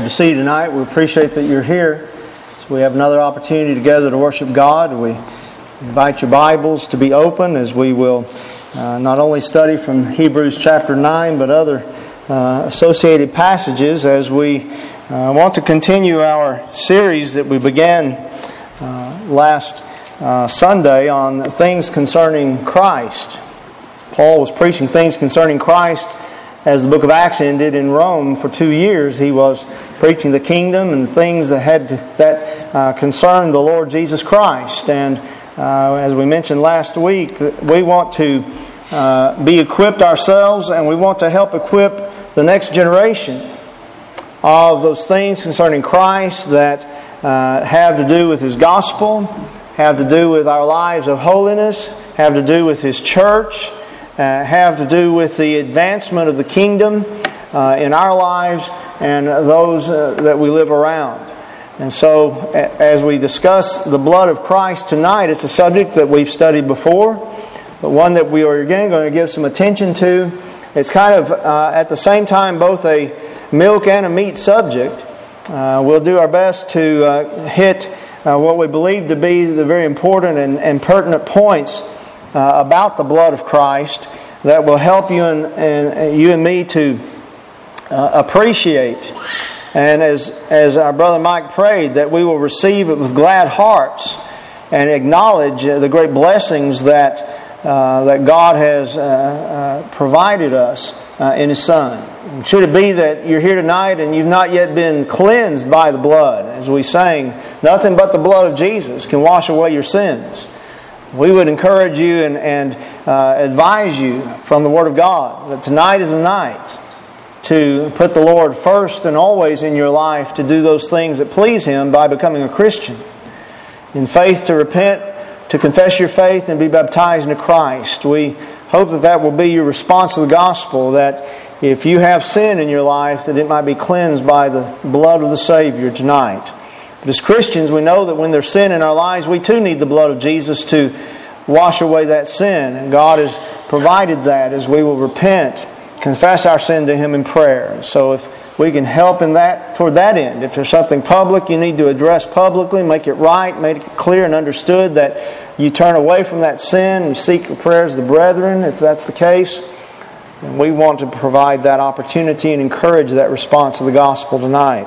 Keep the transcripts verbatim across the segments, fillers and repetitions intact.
Good to see you tonight. We appreciate that you're here. So we have another opportunity together to worship God. We invite your Bibles to be open as we will uh, not only study from Hebrews chapter nine, but other uh, associated passages as we uh, want to continue our series that we began uh, last uh, Sunday on things concerning Christ. Paul was preaching things concerning Christ as the book of Acts ended in Rome for two years. He was preaching the kingdom and things that had to, that uh, concerned the Lord Jesus Christ. And uh, as we mentioned last week, we want to uh, be equipped ourselves, and we want to help equip the next generation of those things concerning Christ that uh, have to do with His gospel, have to do with our lives of holiness, have to do with His church, Uh, have to do with the advancement of the kingdom uh, in our lives and those uh, that we live around. And so, as we discuss the blood of Christ tonight, it's a subject that we've studied before, but one that we are again going to give some attention to. It's kind of, uh, at the same time, both a milk and a meat subject. Uh, we'll do our best to uh, hit uh, what we believe to be the very important and, and pertinent points Uh, about the blood of Christ that will help you and, and you and me to uh, appreciate, and as as our brother Mike prayed, that we will receive it with glad hearts and acknowledge uh, the great blessings that uh, that God has uh, uh, provided us uh, in His Son. Should it be that you're here tonight and you've not yet been cleansed by the blood, as we sang, nothing but the blood of Jesus can wash away your sins, we would encourage you and, and uh, advise you from the Word of God that tonight is the night to put the Lord first and always in your life, to do those things that please Him by becoming a Christian. In faith, to repent, to confess your faith and be baptized into Christ. We hope that that will be your response to the gospel, that if you have sin in your life, that it might be cleansed by the blood of the Savior tonight. But as Christians, we know that when there's sin in our lives, we too need the blood of Jesus to wash away that sin. And God has provided that as we will repent, confess our sin to Him in prayer. So if we can help in that, toward that end, if there's something public you need to address publicly, make it right, make it clear and understood that you turn away from that sin and seek the prayers of the brethren, if that's the case, then we want to provide that opportunity and encourage that response to the gospel tonight.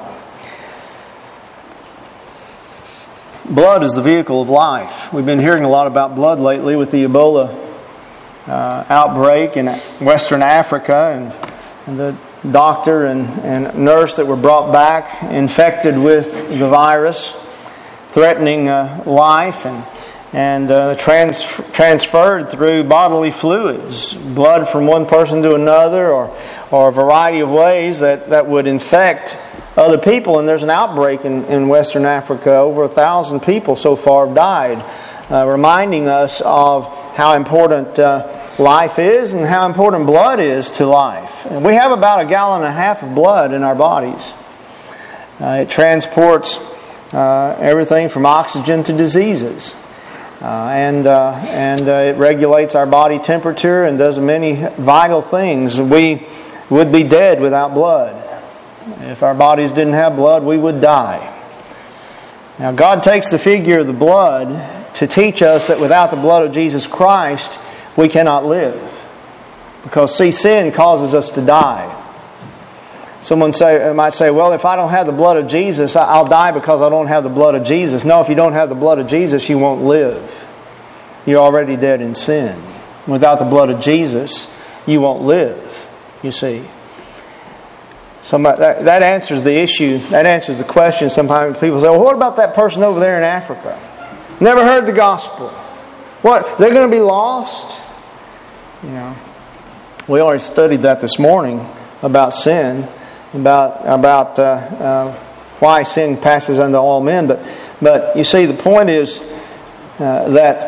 Blood is the vehicle of life. We've been hearing a lot about blood lately with the Ebola uh, outbreak in Western Africa, and, and the doctor and, and nurse that were brought back infected with the virus, threatening uh, life and and uh, trans- transferred through bodily fluids, blood from one person to another, or or a variety of ways that, that would infect other people. And there's an outbreak in, in Western Africa. Over a thousand people so far have died, uh, reminding us of how important uh, life is and how important blood is to life. And we have about a gallon and a half of blood in our bodies. Uh, it transports uh, everything from oxygen to diseases. Uh, and uh, and uh, it regulates our body temperature and does many vital things. We would be dead without blood. If our bodies didn't have blood, we would die. Now, God takes the figure of the blood to teach us that without the blood of Jesus Christ, we cannot live. Because, see, sin causes us to die. Someone say, might say, well, if I don't have the blood of Jesus, I'll die because I don't have the blood of Jesus. No, if you don't have the blood of Jesus, you won't live. You're already dead in sin. Without the blood of Jesus, you won't live, you see. Somebody, that, that answers the issue. That answers the question. Sometimes people say, well, what about that person over there in Africa? Never heard the gospel. What? They're going to be lost? You know, we already studied that this morning about sin, about about uh, uh, why sin passes unto all men. But but you see, the point is uh, that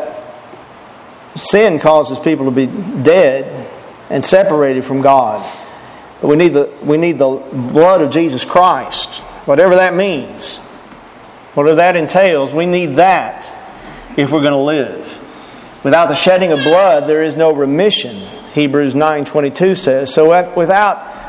sin causes people to be dead and separated from God. But we need the we need the blood of Jesus Christ, whatever that means, whatever that entails. We need that if we're going to live. Without the shedding of blood, there is no remission. Hebrews nine twenty-two says. So without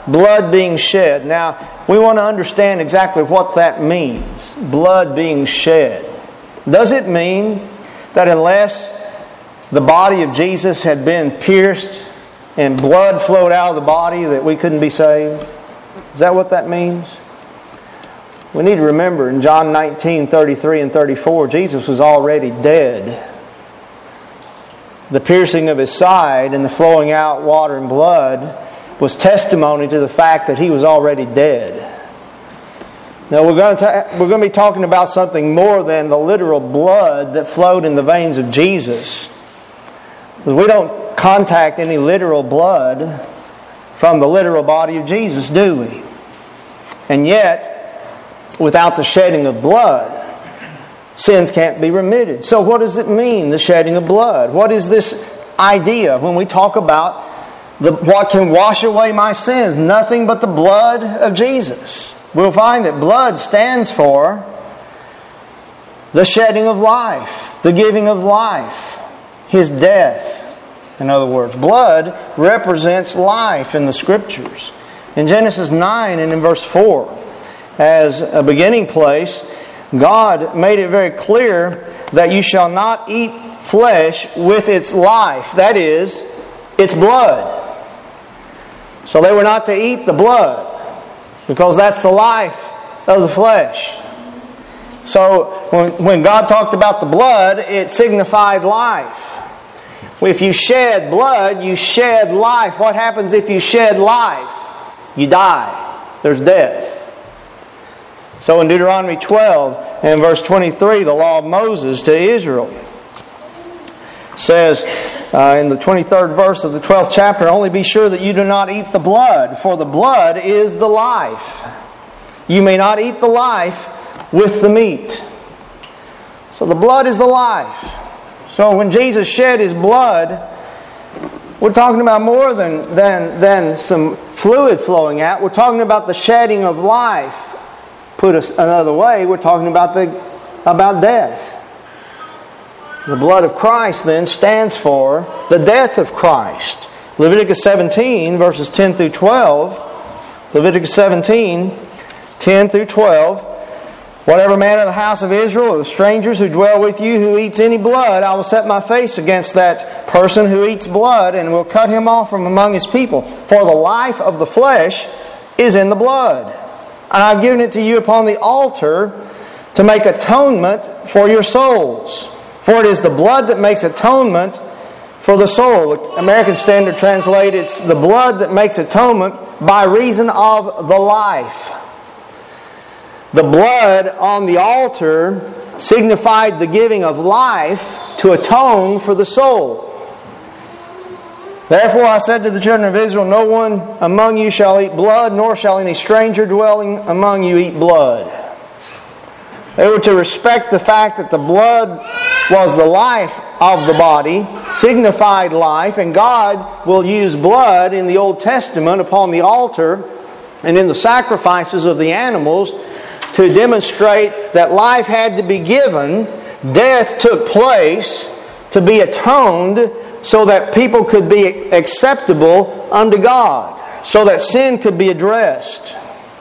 blood being shed. Now, we want to understand exactly what that means. Blood being shed. Does it mean that unless the body of Jesus had been pierced and blood flowed out of the body that we couldn't be saved? Is that what that means? We need to remember in John nineteen, thirty-three and thirty-four, Jesus was already dead. The piercing of His side and the flowing out water and blood was testimony to the fact that He was already dead. Now we're going to ta- we're going to be talking about something more than the literal blood that flowed in the veins of Jesus. Because we don't contact any literal blood from the literal body of Jesus, do we? And yet, without the shedding of blood, sins can't be remitted. So what does it mean, the shedding of blood? What is this idea when we talk about the, what can wash away my sins? Nothing but the blood of Jesus. We'll find that blood stands for the shedding of life, the giving of life, His death. In other words, blood represents life in the Scriptures. In Genesis nine and in verse four, as a beginning place, God made it very clear that you shall not eat flesh with its life. That is, its blood. So they were not to eat the blood, because that's the life of the flesh. So when, when God talked about the blood, it signified life. If you shed blood, you shed life. What happens if you shed life? You die. There's death. So in Deuteronomy twelve and verse twenty-three, the law of Moses to Israel says uh, in the twenty-third verse of the twelfth chapter, only be sure that you do not eat the blood, for the blood is the life. You may not eat the life with the meat. So the blood is the life. So when Jesus shed His blood, we're talking about more than, than, than some fluid flowing out. We're talking about the shedding of life. Put us another way, we're talking about the about death. The blood of Christ then stands for the death of Christ. Leviticus seventeen, verses ten through twelve. Leviticus seventeen, ten through twelve. Whatever man of the house of Israel or the strangers who dwell with you who eats any blood, I will set my face against that person who eats blood and will cut him off from among his people. For the life of the flesh is in the blood. And I've given it to you upon the altar to make atonement for your souls. For it is the blood that makes atonement for the soul. The American Standard translates, it's the blood that makes atonement by reason of the life. The blood on the altar signified the giving of life to atone for the soul. Therefore I said to the children of Israel, no one among you shall eat blood, nor shall any stranger dwelling among you eat blood. They were to respect the fact that the blood was the life of the body, signified life, and God will use blood in the Old Testament upon the altar and in the sacrifices of the animals to demonstrate that life had to be given, death took place to be atoned, so that people could be acceptable unto God, so that sin could be addressed,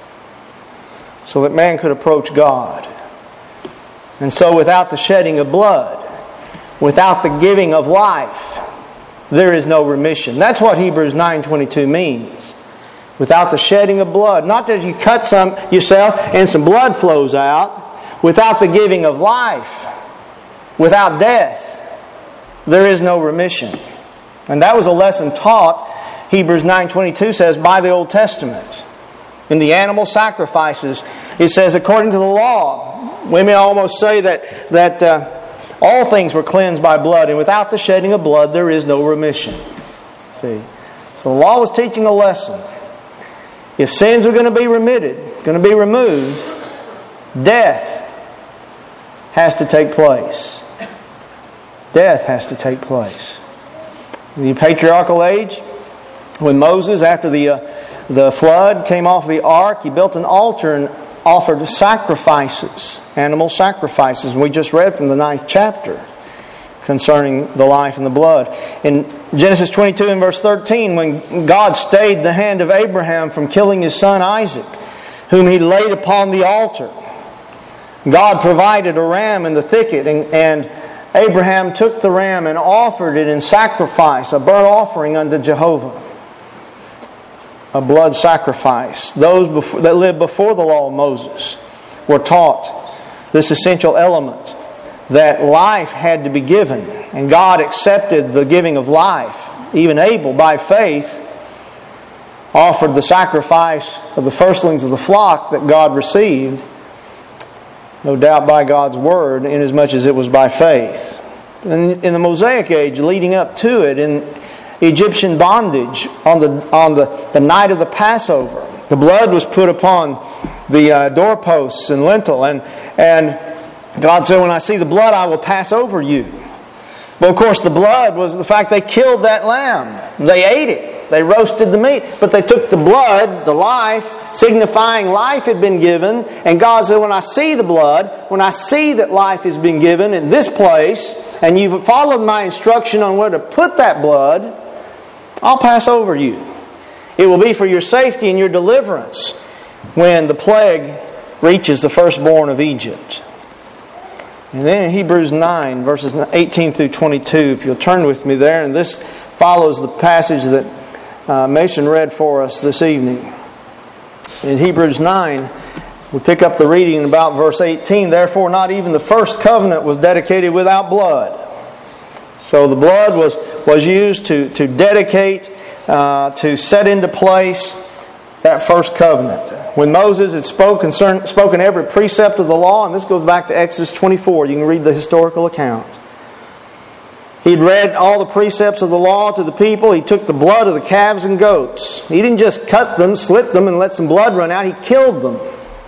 so that man could approach God. And so without the shedding of blood, without the giving of life, there is no remission. That's what Hebrews nine twenty-two means. Without the shedding of blood. Not that you cut some yourself and some blood flows out. Without the giving of life, without death, there is no remission. And that was a lesson taught, Hebrews nine twenty-two says, by the Old Testament. In the animal sacrifices, it says, according to the law, we may almost say that, that uh, all things were cleansed by blood, and without the shedding of blood, there is no remission. See? So the law was teaching a lesson. If sins are going to be remitted, going to be removed, death has to take place. Death has to take place. In the patriarchal age, when Moses, after the uh, the flood, came off the ark, he built an altar and offered sacrifices, animal sacrifices. And we just read from the ninth chapter. concerning the life and the blood. In Genesis twenty-two and verse thirteen, when God stayed the hand of Abraham from killing his son Isaac, whom he laid upon the altar, God provided a ram in the thicket, and, and Abraham took the ram and offered it in sacrifice, a burnt offering unto Jehovah. A blood sacrifice. Those before, that lived before the law of Moses were taught this essential element, that life had to be given. And God accepted the giving of life. Even Abel, by faith, offered the sacrifice of the firstlings of the flock that God received, no doubt by God's word, inasmuch as it was by faith. In, in the Mosaic age, leading up to it, in Egyptian bondage, on the on the, the night of the Passover, the blood was put upon the uh, doorposts and lintel, and and God said, "When I see the blood, I will pass over you." Well, of course, the blood was the fact they killed that lamb. They ate it. They roasted the meat. But they took the blood, the life, signifying life had been given. And God said, when I see the blood, when I see that life has been given in this place, and you've followed my instruction on where to put that blood, I'll pass over you. It will be for your safety and your deliverance when the plague reaches the firstborn of Egypt. And then in Hebrews nine, verses eighteen through twenty-two, if you'll turn with me there, and this follows the passage that uh, Mason read for us this evening. In Hebrews nine, we pick up the reading in about verse eighteen. Therefore, not even the first covenant was dedicated without blood. So the blood was, was used to, to dedicate, uh, to set into place that first covenant. When Moses had spoke concern, spoken every precept of the law, and this goes back to Exodus twenty-four, you can read the historical account. He'd read all the precepts of the law to the people. He took the blood of the calves and goats. He didn't just cut them, slit them, and let some blood run out. He killed them.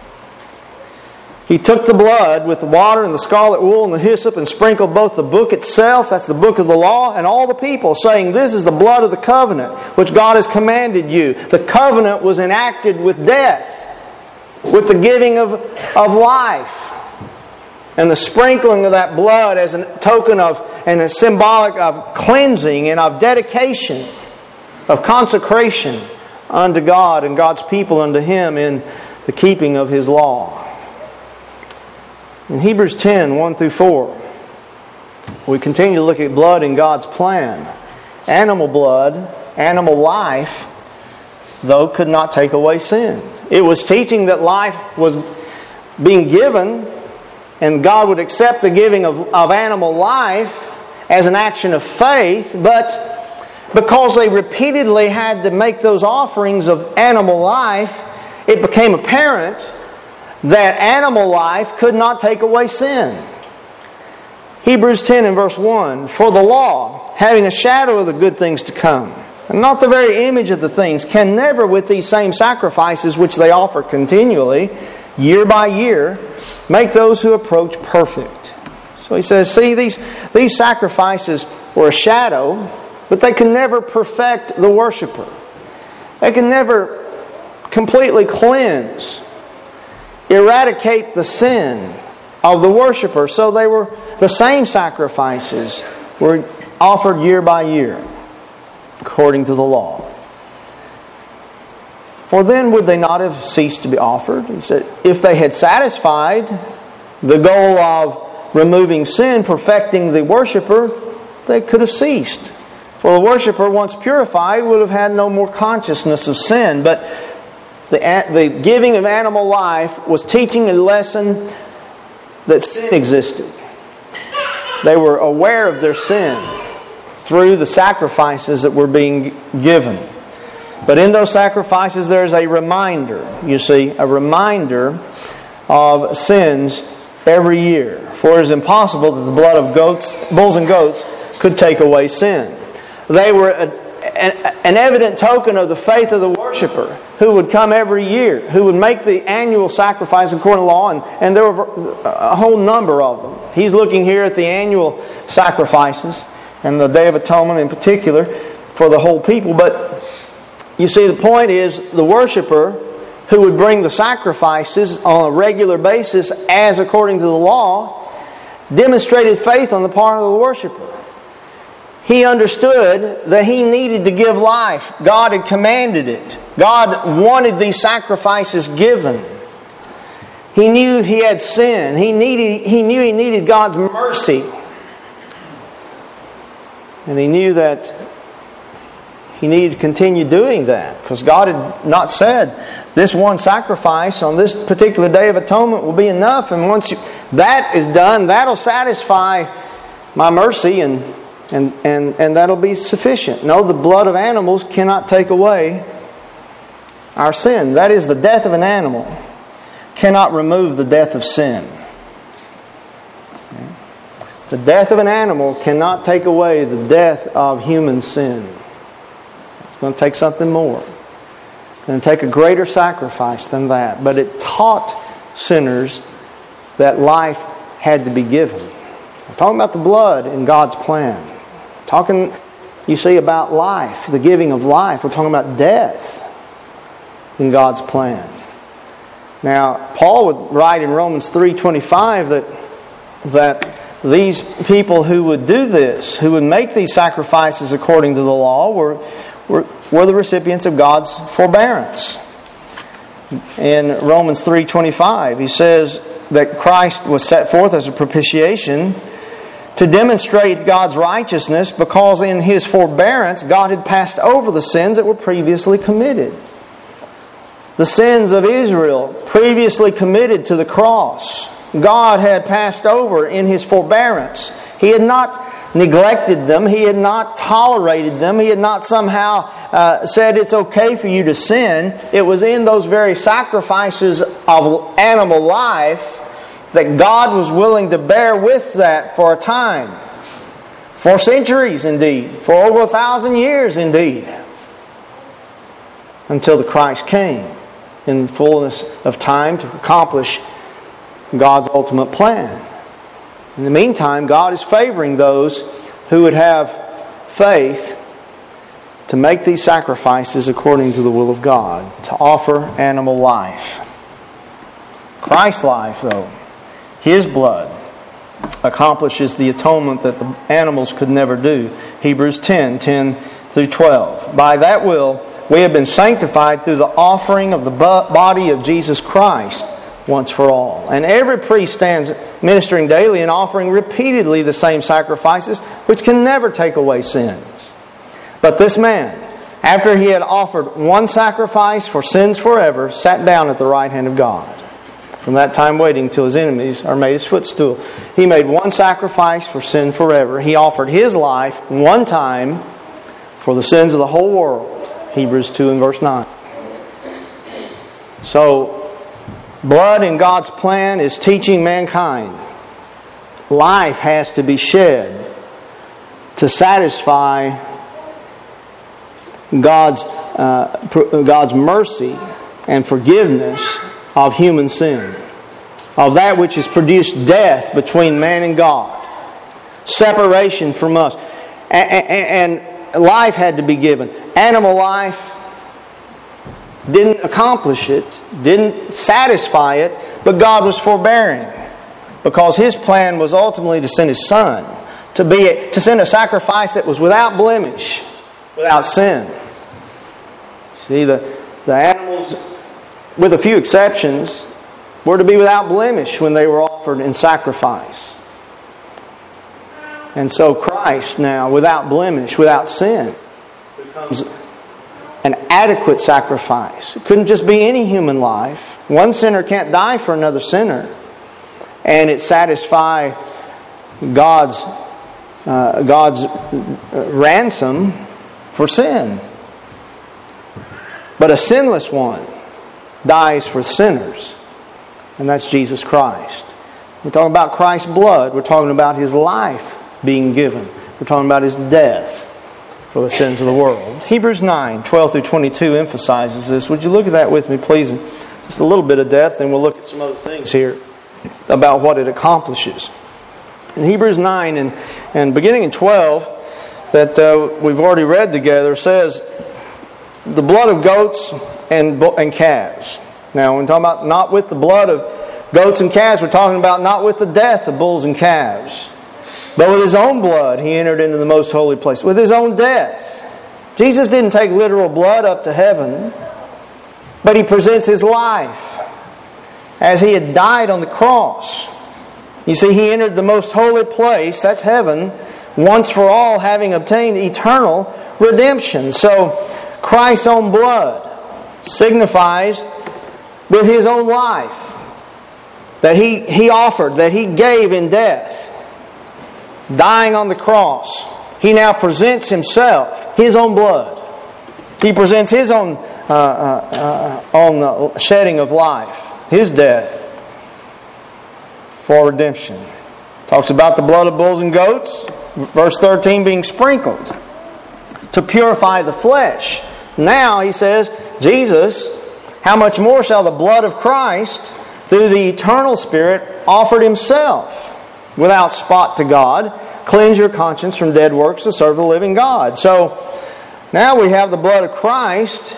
He took the blood with the water and the scarlet wool and the hyssop and sprinkled both the book itself, that's the book of the law, and all the people, saying, "This is the blood of the covenant, which God has commanded you." The covenant was enacted with death, with the giving of, of life. And the sprinkling of that blood as a token of, and a symbolic of cleansing and of dedication, of consecration unto God and God's people unto Him in the keeping of His law. In Hebrews ten, one through four, we continue to look at blood in God's plan. Animal blood, animal life, though, could not take away sin. It was teaching that life was being given, and God would accept the giving of, of animal life as an action of faith, but because they repeatedly had to make those offerings of animal life, it became apparent that animal life could not take away sin. Hebrews ten and verse one, "For the law, having a shadow of the good things to come, and not the very image of the things, can never with these same sacrifices which they offer continually, year by year, make those who approach perfect." So he says, see, these, these sacrifices were a shadow, but they can never perfect the worshiper. They can never completely cleanse, eradicate the sin of the worshiper. So they were the same sacrifices were offered year by year, according to the law. For then would they not have ceased to be offered? He said, if they had satisfied the goal of removing sin, perfecting the worshiper, they could have ceased. For the worshiper, once purified, would have had no more consciousness of sin. But the, the giving of animal life was teaching a lesson that sin existed. They were aware of their sin through the sacrifices that were being given. But in those sacrifices there is a reminder, you see, a reminder of sins every year. For it is impossible that the blood of goats, bulls and goats could take away sin. They were a, an, an evident token of the faith of the worshiper who would come every year, who would make the annual sacrifice according to law, and, and there were a whole number of them. He's looking here at the annual sacrifices and the Day of Atonement in particular for the whole people. But you see, the point is the worshiper who would bring the sacrifices on a regular basis as according to the law demonstrated faith on the part of the worshiper. He understood that he needed to give life. God had commanded it. God wanted these sacrifices given. He knew he had sinned. He needed, he knew he needed God's mercy. And he knew that he needed to continue doing that, because God had not said this one sacrifice on this particular Day of Atonement will be enough, and once you, that is done, that'll satisfy my mercy, and, and, and, and that'll be sufficient. No, the blood of animals cannot take away our sin. That is, the death of an animal cannot remove the death of sin. The death of an animal cannot take away the death of human sin. It's going to take something more. It's going to take a greater sacrifice than that. But it taught sinners that life had to be given. I'm talking about the blood in God's plan. I'm talking, you see, about life, the giving of life. We're talking about death in God's plan. Now, Paul would write in Romans three twenty-five that that these people who would do this, who would make these sacrifices according to the law, were, were, were the recipients of God's forbearance. In Romans three twenty-five, he says that Christ was set forth as a propitiation to demonstrate God's righteousness, because in His forbearance God had passed over the sins that were previously committed. The sins of Israel previously committed to the cross, God had passed over in His forbearance. He had not neglected them. He had not tolerated them. He had not somehow uh, said it's okay for you to sin. It was in those very sacrifices of animal life that God was willing to bear with that for a time. For centuries indeed. For over a thousand years indeed. Until the Christ came in the fullness of time to accomplish God's ultimate plan. In the meantime, God is favoring those who would have faith to make these sacrifices according to the will of God, to offer animal life. Christ's life, though, His blood, accomplishes the atonement that the animals could never do. Hebrews ten, ten through twelve. By that will, we have been sanctified through the offering of the body of Jesus Christ once for all. And every priest stands ministering daily and offering repeatedly the same sacrifices, which can never take away sins. But this man, after he had offered one sacrifice for sins forever, sat down at the right hand of God. From that time waiting till His enemies are made His footstool. He made one sacrifice for sin forever. He offered His life one time for the sins of the whole world. Hebrews two and verse nine. So, blood in God's plan is teaching mankind life has to be shed to satisfy God's uh, God's mercy and forgiveness of human sin, of that which has produced death between man and God, separation from us, and, and life had to be given. Animal life didn't accomplish it, didn't satisfy it, but God was forbearing, because His plan was ultimately to send His Son, to be a, to send a sacrifice that was without blemish, without sin. See, the, the animals, with a few exceptions, were to be without blemish when they were offered in sacrifice. And so Christ now, without blemish, without sin, becomes an adequate sacrifice. It couldn't just be any human life. One sinner can't die for another sinner. And it satisfies God's, uh, God's ransom for sin. But a sinless one dies for sinners. And that's Jesus Christ. We're talking about Christ's blood. We're talking about His life being given. We're talking about His death for the sins of the world. Hebrews nine, twelve through twenty-two emphasizes this. Would you look at that with me, please? Just a little bit of depth, and we'll look at some other things here about what it accomplishes. In Hebrews nine, and, and beginning in twelve, that uh, we've already read together, says, the blood of goats and, and calves. Now, we're talking about not with the blood of goats and calves, we're talking about not with the death of bulls and calves, but with His own blood He entered into the most holy place. With His own death. Jesus didn't take literal blood up to heaven, but He presents His life as He had died on the cross. You see, He entered the most holy place, that's heaven, once for all, having obtained eternal redemption. So, Christ's own blood signifies with His own life that He, he offered, that He gave in death, dying on the cross. He now presents Himself, His own blood. He presents His own uh, uh, uh, own uh, shedding of life, His death for redemption. Talks about the blood of bulls and goats, verse thirteen, being sprinkled to purify the flesh. Now, he says, Jesus, how much more shall the blood of Christ, through the eternal Spirit, offered Himself without spot to God, cleanse your conscience from dead works to serve the living God. So, now we have the blood of Christ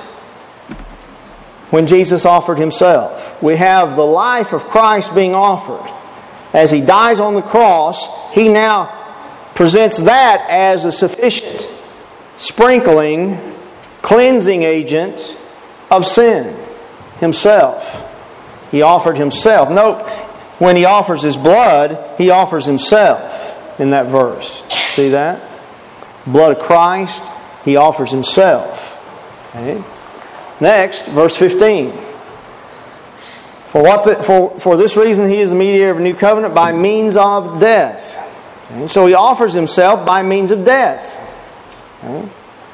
when Jesus offered Himself. We have the life of Christ being offered. As He dies on the cross, He now presents that as a sufficient sprinkling, cleansing agent of sin. Himself. He offered Himself. Note, when He offers His blood, He offers Himself in that verse. See that? Blood of Christ, He offers Himself. Okay. Next, verse fifteen. For what the, for, for this reason He is the mediator of a new covenant by means of death. Okay. So He offers Himself by means of death. Okay.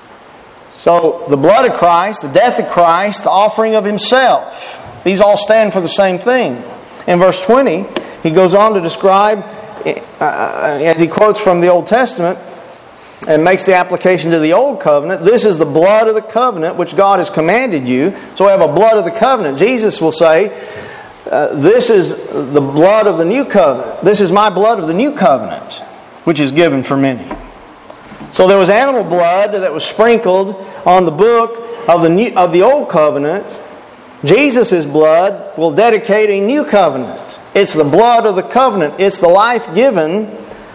So the blood of Christ, the death of Christ, the offering of Himself. These all stand for the same thing. In verse twenty, he goes on to describe, uh, as he quotes from the Old Testament, and makes the application to the Old Covenant, this is the blood of the covenant which God has commanded you. So we have a blood of the covenant. Jesus will say, uh, this is the blood of the new covenant. This is my blood of the new covenant, which is given for many. So there was animal blood that was sprinkled on the book of the new, of the Old Covenant. Jesus' blood will dedicate a new covenant. It's the blood of the covenant. It's the life given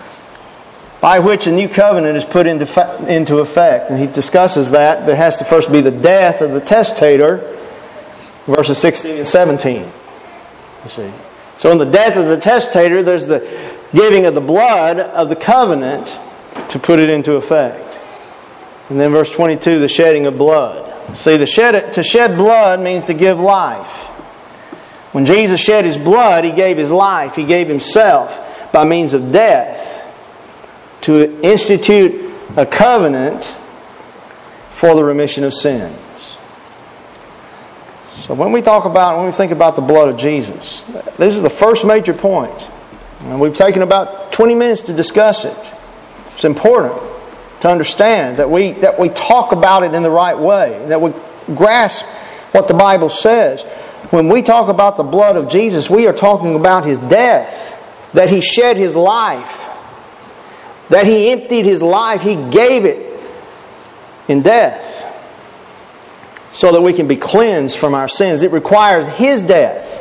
by which a new covenant is put into, into effect. And he discusses that. There has to first be the death of the testator, verses sixteen and seventeen. You see. So in the death of the testator, there's the giving of the blood of the covenant to put it into effect. And then verse twenty-two, the shedding of blood. See, the shed, to shed blood means to give life. When Jesus shed His blood, He gave His life. He gave Himself by means of death to institute a covenant for the remission of sins. So when we talk about, when we think about the blood of Jesus, this is the first major point. And we've taken about twenty minutes to discuss it. It's important to understand that we that we talk about it in the right way, that we grasp what the Bible says. When we talk about the blood of Jesus, we are talking about His death, that He shed His life, that He emptied His life, He gave it in death so that we can be cleansed from our sins. It requires His death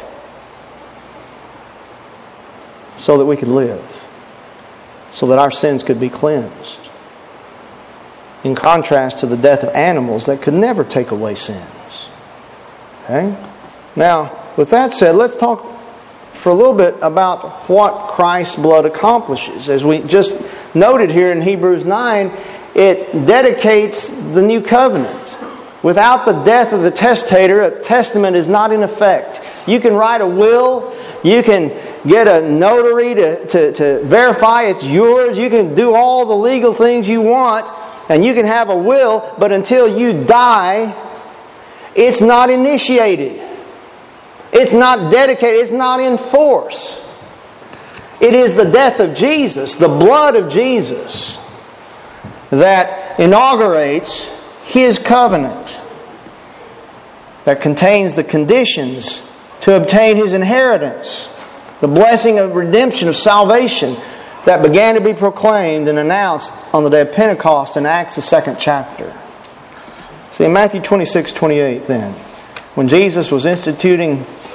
so that we could live, so that our sins could be cleansed. In contrast to the death of animals that could never take away sins. Okay? Now, with that said, let's talk for a little bit about what Christ's blood accomplishes. As we just noted here in Hebrews nine, it dedicates the new covenant. Without the death of the testator, a testament is not in effect. You can write a will, you can get a notary to, to, to verify it's yours, you can do all the legal things you want, and you can have a will, but until you die, it's not initiated. It's not dedicated. It's not in force. It is the death of Jesus, the blood of Jesus, that inaugurates His covenant, that contains the conditions to obtain His inheritance, the blessing of redemption, of salvation, that began to be proclaimed and announced on the day of Pentecost in Acts, the second chapter. See, in Matthew twenty-six, twenty-eight then, when Jesus was instituting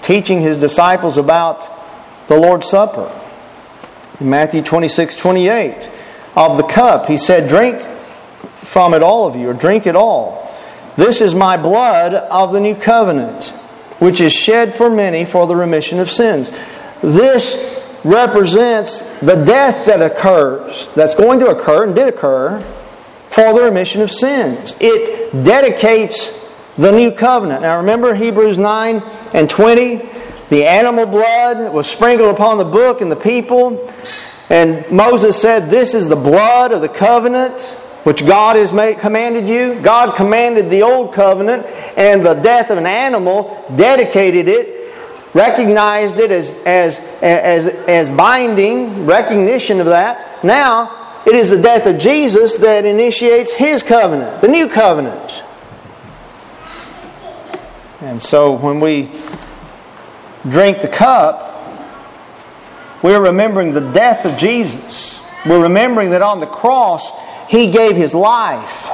teaching His disciples about the Lord's Supper. In Matthew twenty-six twenty-eight, of the cup, He said, "Drink from it, all of you," or "drink it all. This is my blood of the new covenant, which is shed for many for the remission of sins." This represents the death that occurs, that's going to occur and did occur, for the remission of sins. It dedicates the new covenant. Now remember Hebrews nine and twenty? The animal blood was sprinkled upon the book and the people. And Moses said, "This is the blood of the covenant which God has made, commanded you." God commanded the old covenant, and the death of an animal dedicated it, recognized it as, as, as, as binding, recognition of that. Now, it is the death of Jesus that initiates His covenant, the new covenant. And so when we drink the cup, we're remembering the death of Jesus. We're remembering that on the cross, He gave His life.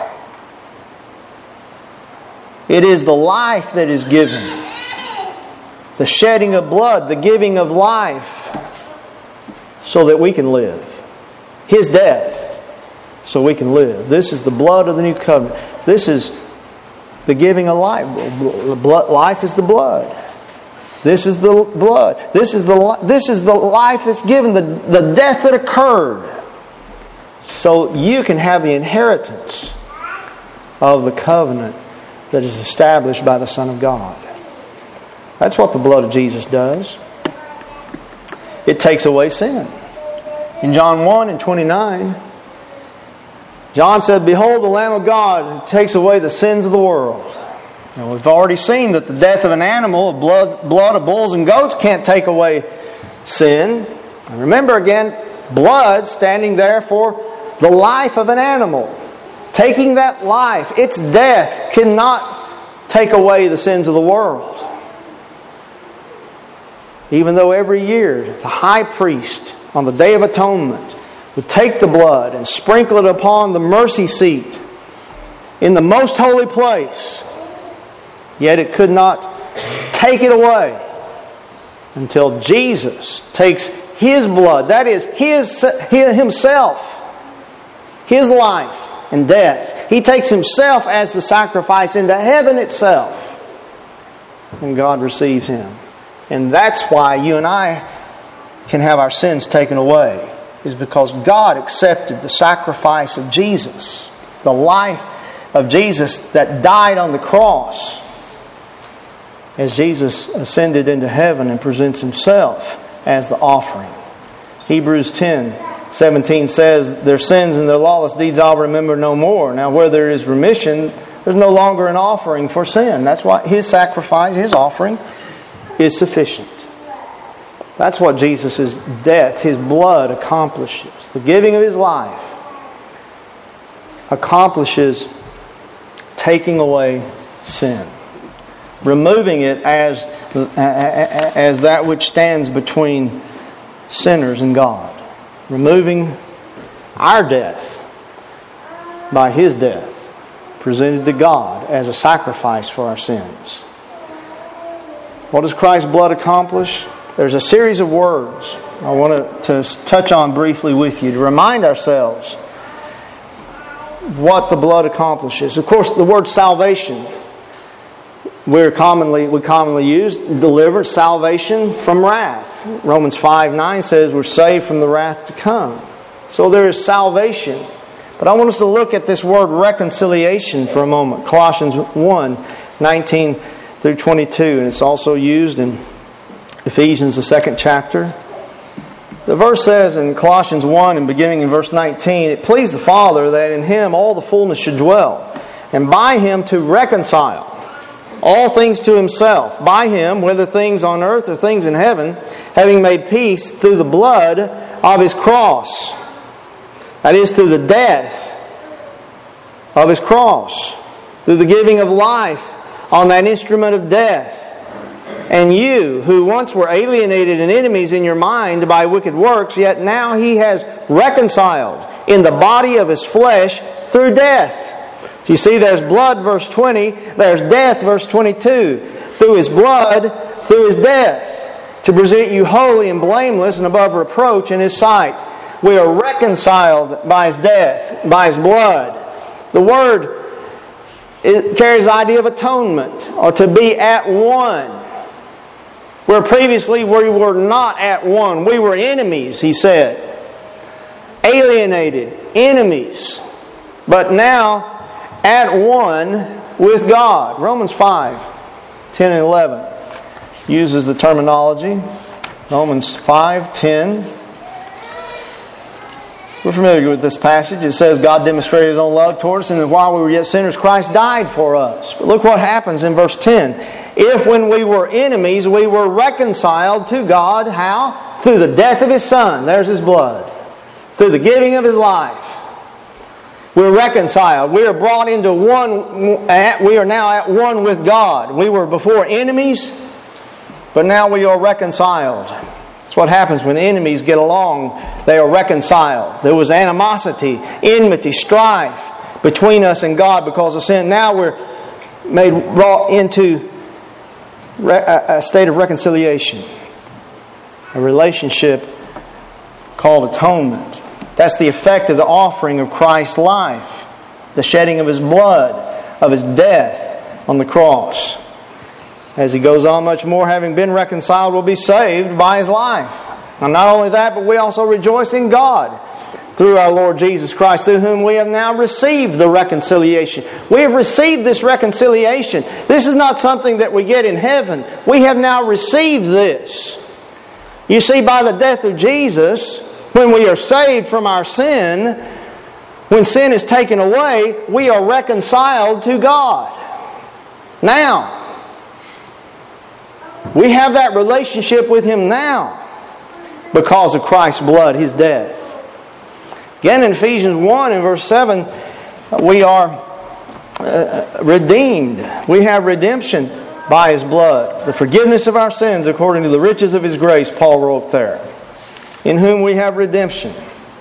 It is the life that is given. The shedding of blood, the giving of life, so that we can live. His death, so we can live. This is the blood of the new covenant. This is the giving of life. Life is the blood. This is the blood. This is the this is the life that's given, the, the death that occurred, so you can have the inheritance of the covenant that is established by the Son of God. That's what the blood of Jesus does. It takes away sin. In John one and twenty-nine, John said, "Behold the Lamb of God who takes away the sins of the world." Now, we've already seen that the death of an animal, of blood, blood of bulls and goats, can't take away sin. And remember again, blood standing there for the life of an animal. Taking that life, its death, cannot take away the sins of the world. Even though every year the high priest on the Day of Atonement would take the blood and sprinkle it upon the mercy seat in the most holy place, yet it could not take it away until Jesus takes His blood, that is, His, his Himself, His life and death. He takes Himself as the sacrifice into heaven itself, and God receives Him. And that's why you and I can have our sins taken away, is because God accepted the sacrifice of Jesus, the life of Jesus that died on the cross, as Jesus ascended into heaven and presents Himself as the offering. Hebrews ten seventeen says, "Their sins and their lawless deeds I'll remember no more." Now where there is remission, there's no longer an offering for sin. That's why His sacrifice, His offering, is sufficient. That's what Jesus' death, His blood, accomplishes. The giving of His life accomplishes taking away sin, removing it as, as that which stands between sinners and God, removing our death by His death, presented to God as a sacrifice for our sins. What does Christ's blood accomplish? There's a series of words I want to, to touch on briefly with you to remind ourselves what the blood accomplishes. Of course, the word salvation we're commonly we commonly use, deliverance, salvation from wrath. Romans five nine says we're saved from the wrath to come. So there is salvation. But I want us to look at this word reconciliation for a moment. Colossians one nineteen through twenty-two, and it's also used in Ephesians, the second chapter. The verse says in Colossians one, and beginning in verse nineteen, "It pleased the Father that in Him all the fullness should dwell, and by Him to reconcile all things to Himself, by Him, whether things on earth or things in heaven, having made peace through the blood of His cross." That is, through the death of His cross, through the giving of life on that instrument of death. "And you, who once were alienated and enemies in your mind by wicked works, yet now He has reconciled in the body of His flesh through death." So you see, there's blood, verse twenty. There's death, verse twenty-two. Through His blood, through His death, to present you holy and blameless and above reproach in His sight. We are reconciled by His death, by His blood. The word, it carries the idea of atonement, or to be at one. Where previously we were not at one. We were enemies, He said. Alienated, enemies. But now at one with God. Romans five, ten and eleven uses the terminology. Romans five, ten. We're familiar with this passage. It says God demonstrated His own love toward us, and that while we were yet sinners, Christ died for us. But look what happens in verse ten. If when we were enemies, we were reconciled to God, how? Through the death of His Son. There's His blood. Through the giving of His life. We're reconciled. We are brought into one. We are now at one with God. We were before enemies, but now we are reconciled. That's what happens when enemies get along. They are reconciled. There was animosity, enmity, strife between us and God because of sin. Now we're made brought into a state of reconciliation. A relationship called atonement. That's the effect of the offering of Christ's life. The shedding of His blood, of His death on the cross. As he goes on much more, having been reconciled, will be saved by His life. And not only that, but we also rejoice in God through our Lord Jesus Christ, through whom we have now received the reconciliation. We have received this reconciliation. This is not something that we get in heaven. We have now received this. You see, by the death of Jesus, when we are saved from our sin, when sin is taken away, we are reconciled to God. Now, we have that relationship with Him now because of Christ's blood, His death. Again, in Ephesians one and verse seven, we are uh, redeemed. We have redemption by His blood. The forgiveness of our sins according to the riches of His grace, Paul wrote there. In whom we have redemption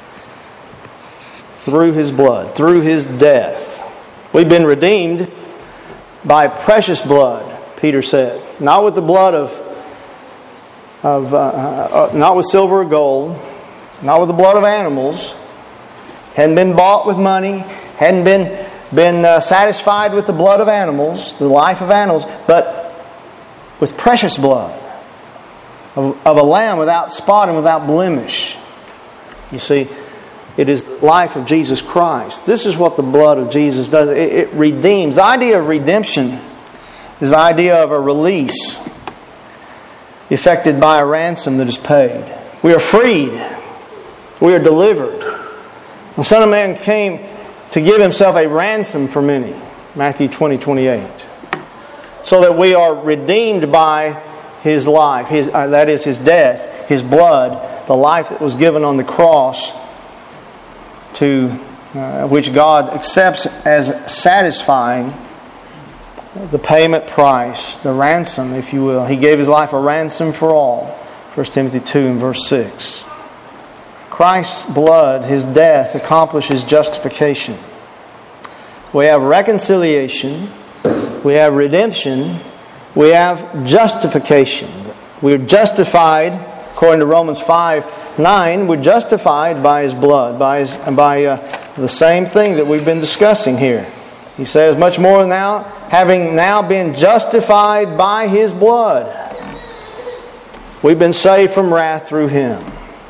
through His blood, through His death. We've been redeemed by precious blood, Peter said. Not with the blood of, of uh, uh, not with silver or gold, not with the blood of animals. Hadn't been bought with money, hadn't been, been uh, satisfied with the blood of animals, the life of animals, but with precious blood of, of a lamb without spot and without blemish. You see, it is the life of Jesus Christ. This is what the blood of Jesus does. It, it redeems. The idea of redemption is the idea of a release effected by a ransom that is paid. We are freed. We are delivered. The Son of Man came to give Himself a ransom for many. Matthew twenty, twenty-eight. So that we are redeemed by His life. His, uh, that is His death, His blood, the life that was given on the cross, to uh, which God accepts as satisfying the payment price, the ransom, if you will. He gave His life a ransom for all. First Timothy two and verse six. Christ's blood, His death, accomplishes justification. We have reconciliation. We have redemption. We have justification. We are justified, according to Romans five nine, we're justified by His blood, by, his, by uh, the same thing that we've been discussing here. He says, much more now, having now been justified by His blood, we've been saved from wrath through Him.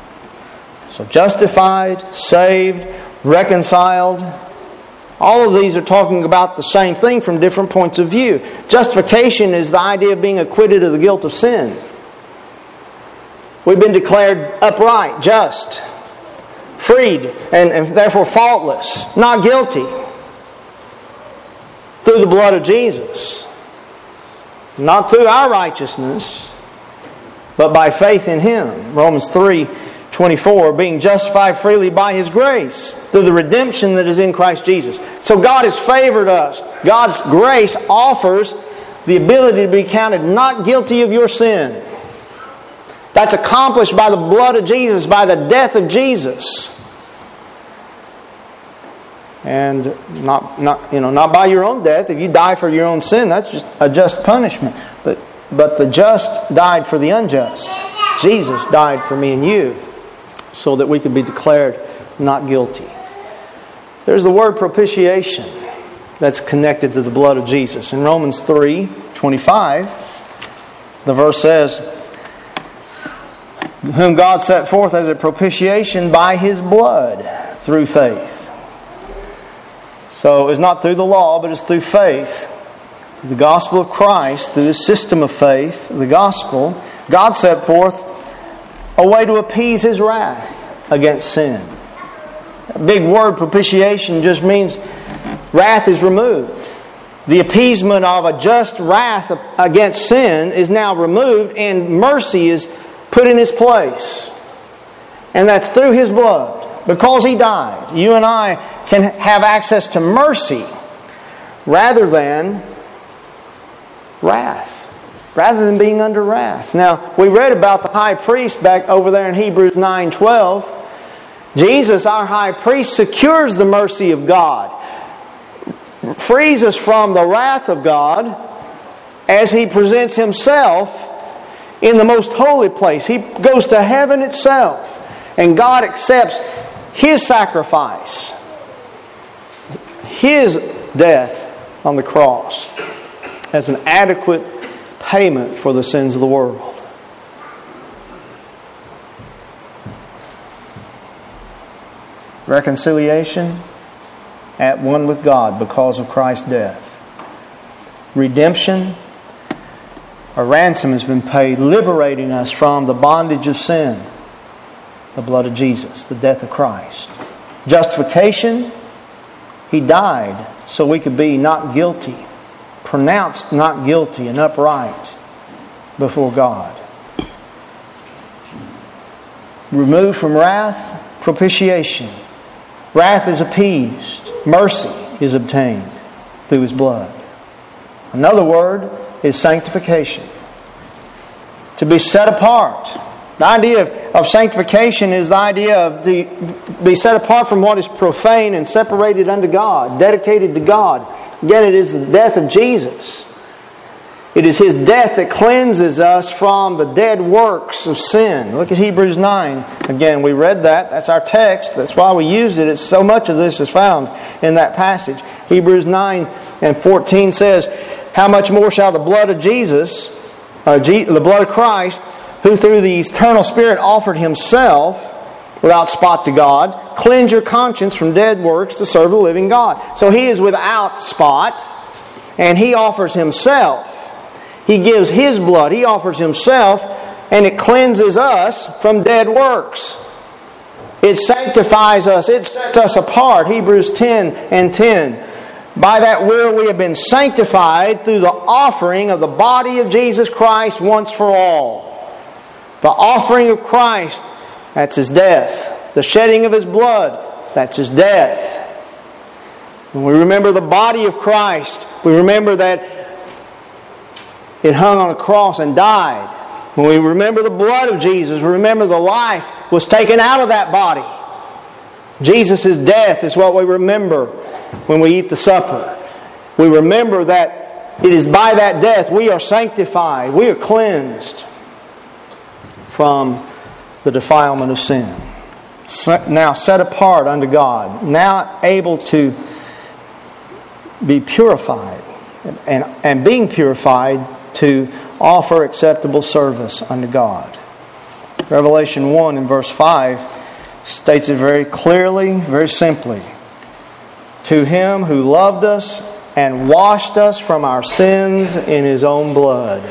So justified, saved, reconciled, all of these are talking about the same thing from different points of view. Justification is the idea of being acquitted of the guilt of sin. We've been declared upright, just, freed, and, and therefore faultless, not guilty, through the blood of Jesus. Not through our righteousness, but by faith in Him. Romans three twenty-four, being justified freely by His grace, through the redemption that is in Christ Jesus. So God has favored us. God's grace offers the ability to be counted not guilty of your sin. That's accomplished by the blood of Jesus, by the death of Jesus. And not, not, you know, not by your own death. If you die for your own sin, that's just a just punishment. But but the just died for the unjust. Jesus died for me and you so that we could be declared not guilty. There's the word propitiation that's connected to the blood of Jesus. In Romans three twenty-five, the verse says, whom God set forth as a propitiation by His blood through faith. So it's not through the law, but it's through faith. The gospel of Christ, through this system of faith, the gospel, God set forth a way to appease His wrath against sin. That big word propitiation just means wrath is removed. The appeasement of a just wrath against sin is now removed and mercy is put in His place. And that's through His blood. Because He died, you and I can have access to mercy rather than wrath. Rather than being under wrath. Now, we read about the high priest back over there in Hebrews nine twelve. Jesus, our high priest, secures the mercy of God. Frees us from the wrath of God as He presents Himself in the most holy place. He goes to heaven itself. And God accepts His sacrifice. His death on the cross as an adequate payment for the sins of the world. Reconciliation at one with God because of Christ's death. Redemption, a ransom has been paid, liberating us from the bondage of sin. The blood of Jesus, the death of Christ. Justification, He died so we could be not guilty, pronounced not guilty and upright before God. Removed from wrath, propitiation. Wrath is appeased. Mercy is obtained through His blood. Another word is sanctification. To be set apart. The idea of, of sanctification is the idea of the be set apart from what is profane and separated unto God, dedicated to God. Again, it is the death of Jesus. It is His death that cleanses us from the dead works of sin. Look at Hebrews nine. Again, we read that. That's our text. That's why we used it. It's so much of this is found in that passage. Hebrews nine and fourteen says, how much more shall the blood of Jesus, uh, G- the blood of Christ, who through the eternal Spirit offered Himself without spot to God, cleanse your conscience from dead works to serve the living God. So He is without spot, and He offers Himself. He gives His blood. He offers Himself, and it cleanses us from dead works. It sanctifies us. It sets us apart. Hebrews ten and ten. By that will we have been sanctified through the offering of the body of Jesus Christ once for all. The offering of Christ, that's His death. The shedding of His blood, that's His death. When we remember the body of Christ, we remember that it hung on a cross and died. When we remember the blood of Jesus, we remember the life was taken out of that body. Jesus' death is what we remember when we eat the supper. We remember that it is by that death we are sanctified. We are cleansed from the defilement of sin. Now set apart unto God. Now able to be purified. And, and being purified to offer acceptable service unto God. Revelation one in verse five states it very clearly, very simply. To Him who loved us and washed us from our sins in His own blood.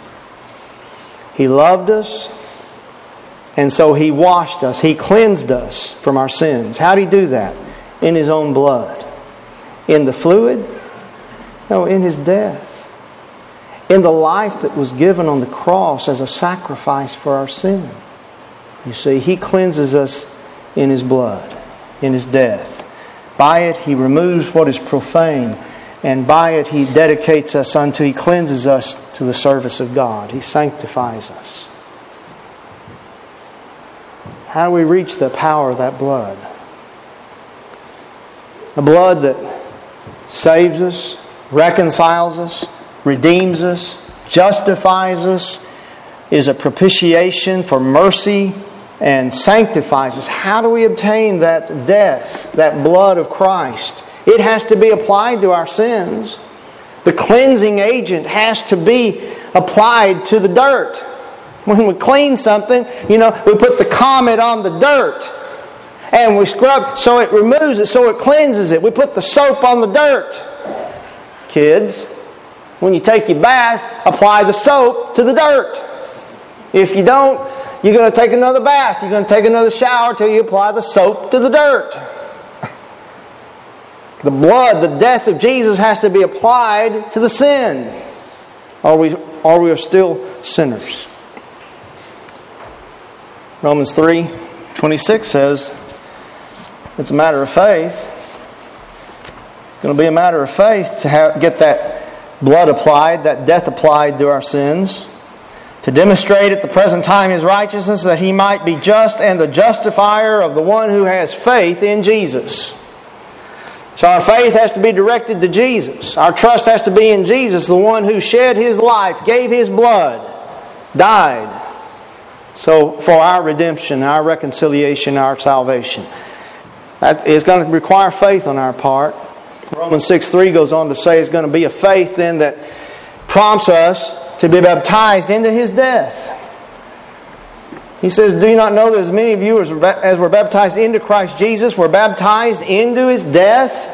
He loved us, and so He washed us. He cleansed us from our sins. How did He do that? In His own blood. In the fluid? No, in His death. In the life that was given on the cross as a sacrifice for our sin. You see, He cleanses us in His blood, in His death. By it He removes what is profane, and by it He dedicates us unto, He cleanses us to the service of God. He sanctifies us. How do we reach the power of that blood? A blood that saves us, reconciles us, redeems us, justifies us, is a propitiation for mercy, and sanctifies us. How do we obtain that death, that blood of Christ? It has to be applied to our sins. The cleansing agent has to be applied to the dirt. When we clean something, you know, we put the Comet on the dirt and we scrub so it removes it, so it cleanses it. We put the soap on the dirt. Kids, when you take your bath, apply the soap to the dirt. If you don't, you're going to take another bath. You're going to take another shower till you apply the soap to the dirt. The blood, the death of Jesus has to be applied to the sin, or we, or we are still sinners. Romans three twenty-six says it's a matter of faith. It's going to be a matter of faith to have, get that blood applied, that death applied to our sins, to demonstrate at the present time His righteousness, that He might be just and the justifier of the one who has faith in Jesus. So our faith has to be directed to Jesus. Our trust has to be in Jesus, the one who shed His life, gave His blood, died. So for our redemption, our reconciliation, our salvation. That is going to require faith on our part. Romans six three goes on to say it's going to be a faith then that prompts us to be baptized into His death. He says, do you not know that as many of you as were baptized into Christ Jesus were baptized into His death?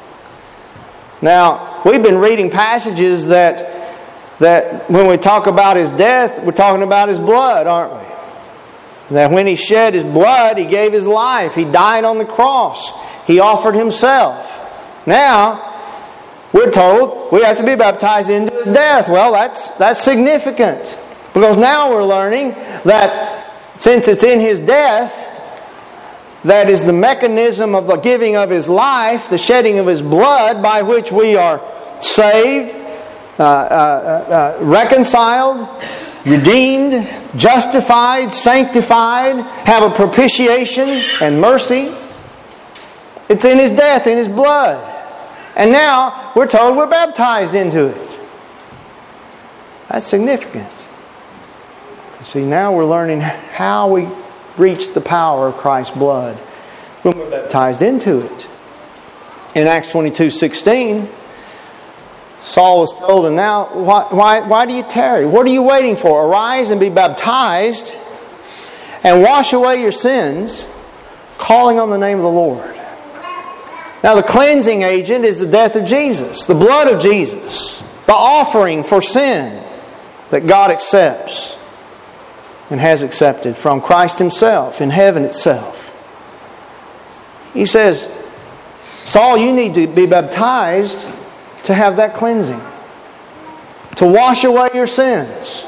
Now, we've been reading passages that, that when we talk about His death, we're talking about His blood, aren't we? That when He shed His blood, He gave His life. He died on the cross. He offered Himself. Now, we're told we have to be baptized into His death. Well, that's, that's significant. Because now we're learning that since it's in His death, that is the mechanism of the giving of His life, the shedding of His blood, by which we are saved, uh, uh, uh, reconciled, redeemed, justified, sanctified, have a propitiation and mercy. It's in His death, in His blood. And now we're told we're baptized into it. That's significant. See, now we're learning how we reach the power of Christ's blood when we're baptized into it. In Acts twenty-two sixteen, Saul was told, and now, why, why, why do you tarry? What are you waiting for? Arise and be baptized and wash away your sins, calling on the name of the Lord. Now the cleansing agent is the death of Jesus, the blood of Jesus, the offering for sin that God accepts and has accepted from Christ Himself in heaven itself. He says, Saul, you need to be baptized to have that cleansing, to wash away your sins.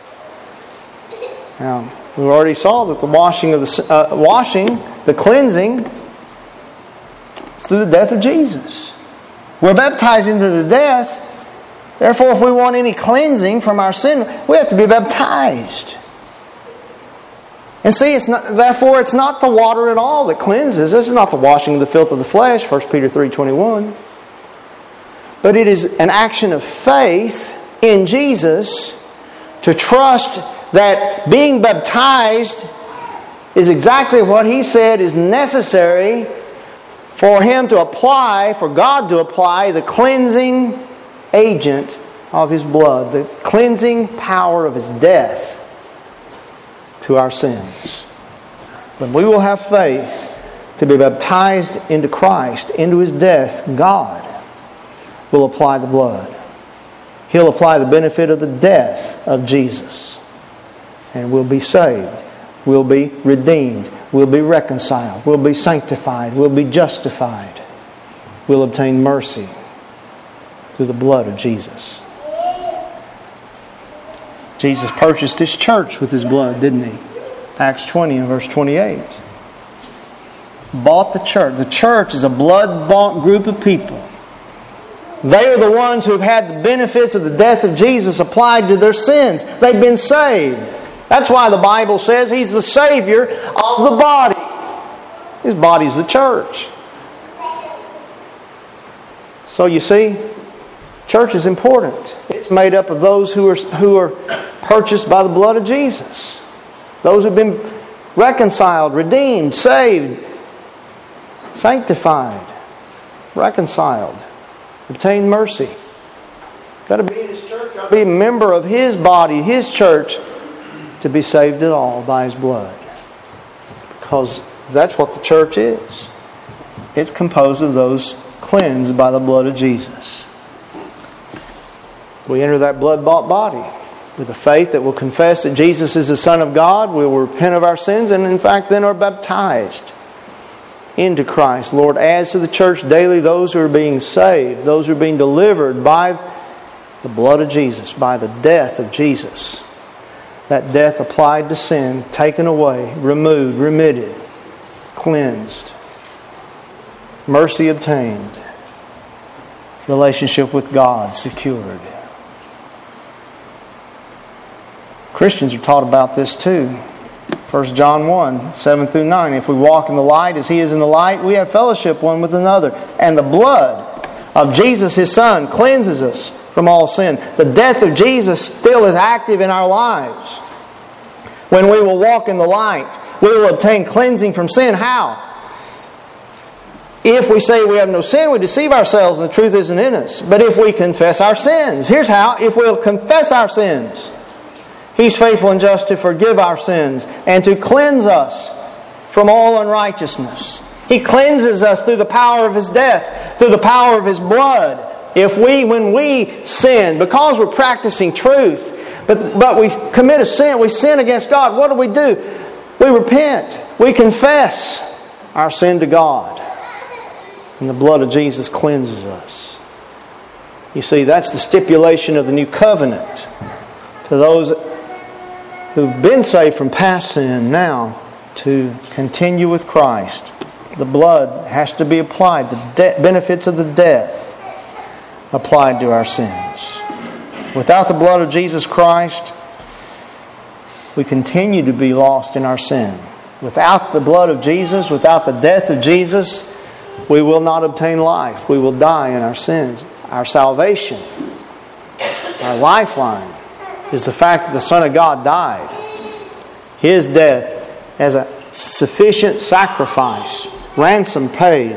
Now, we already saw that the washing of the uh, washing, the cleansing, is through the death of Jesus. We're baptized into the death. Therefore, if we want any cleansing from our sin, we have to be baptized. And see, it's not, therefore it's not the water at all that cleanses. This is not the washing of the filth of the flesh, First Peter three twenty-one. But it is an action of faith in Jesus to trust that being baptized is exactly what He said is necessary for Him to apply, for God to apply the cleansing agent of His blood, the cleansing power of His death to our sins. When we will have faith to be baptized into Christ, into His death, God will apply the blood. He'll apply the benefit of the death of Jesus. And we'll be saved. We'll be redeemed. We'll be reconciled. We'll be sanctified. We'll be justified. We'll obtain mercy through the blood of Jesus. Jesus purchased His church with His blood, didn't He? Acts twenty and verse twenty-eight. Bought the church. The church is a blood-bought group of people. They are the ones who have had the benefits of the death of Jesus applied to their sins. They've been saved. That's why the Bible says He's the Savior of the body. His body is the church. So you see, church is important. It It's made up of those who are, who are purchased by the blood of Jesus. Those who have been reconciled, redeemed, saved, sanctified, reconciled, obtained mercy. Got to be in His church, got to be a member of His body, His church, to be saved at all by His blood. Because that's what the church is. It's composed of those cleansed by the blood of Jesus. We enter that blood-bought body with a faith that will confess that Jesus is the Son of God. We will repent of our sins and in fact then are baptized into Christ. Lord adds to the church daily those who are being saved, those who are being delivered by the blood of Jesus, by the death of Jesus. That death applied to sin, taken away, removed, remitted, cleansed, mercy obtained, relationship with God secured. Christians are taught about this too. First John one, seven through nine. If we walk in the light as He is in the light, we have fellowship one with another. And the blood of Jesus, His Son, cleanses us from all sin. The death of Jesus still is active in our lives. When we will walk in the light, we will obtain cleansing from sin. How? If we say we have no sin, we deceive ourselves and the truth isn't in us. But if we confess our sins, here's how. If we'll confess our sins, He's faithful and just to forgive our sins and to cleanse us from all unrighteousness. He cleanses us through the power of His death, through the power of His blood. If we, when we sin, because we're practicing truth, but, but we commit a sin, we sin against God, what do we do? We repent. We confess our sin to God. And the blood of Jesus cleanses us. You see, that's the stipulation of the new covenant. To those who've been saved from past sin now to continue with Christ. The blood has to be applied. The de- benefits of the death applied to our sins. Without the blood of Jesus Christ, we continue to be lost in our sin. Without the blood of Jesus, without the death of Jesus, we will not obtain life. We will die in our sins. Our salvation, our lifeline, is the fact that the Son of God died. His death as a sufficient sacrifice, ransom paid,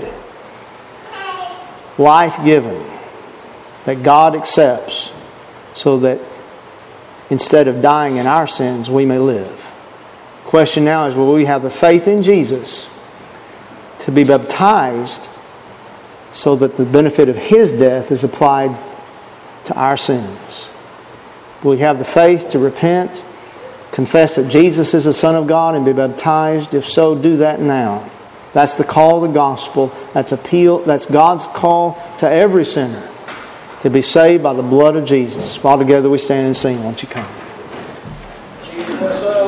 life given, that God accepts so that instead of dying in our sins, we may live. The question now is, will we have the faith in Jesus to be baptized so that the benefit of His death is applied to our sins? We have the faith to repent, confess that Jesus is the Son of God, and be baptized. If so, do that now. That's the call of the gospel. That's appeal. That's God's call to every sinner to be saved by the blood of Jesus. While together we stand and sing. Won't you come? Jesus.